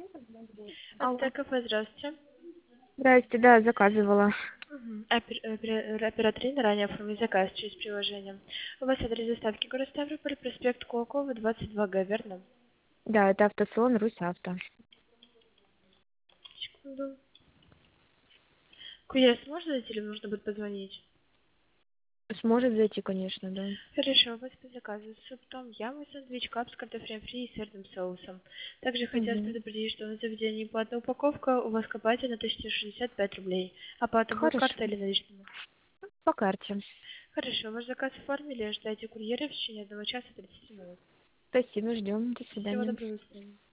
Алло. Кафе, здравствуйте. Здрасте, да, заказывала. Оператор ранее оформил заказ через приложение. У вас адрес доставки город Ставрополь, проспект Кулакова, 22Г, верно? Да, это автосалон Русавто. Секунду. Курьер сможет зайти или нужно будет позвонить? Сможет зайти, конечно, да. Хорошо, у вас по заказу суп том ям и сэндвич кап с картофелем фри и сырным соусом. Также хотелось Угу. предупредить, что на заведении платная упаковка, у вас копатель на 1065 рублей. Оплата будет Хорошо. картой или наличными? По карте. Хорошо, ваш заказ оформили, ждайте курьера в течение 1 часа 30 минут. Спасибо, ждем. До Всего свидания. доброго, до свидания.